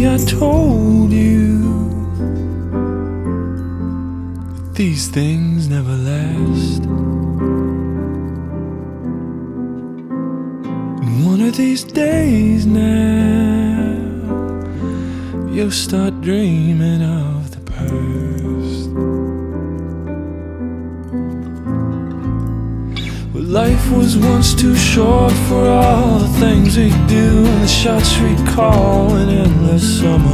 Maybe I told you that these things never last. And one of these days now, you'll start dreaming of the past. Well, life was once too short for all the things we do and the shots we call an endless summer.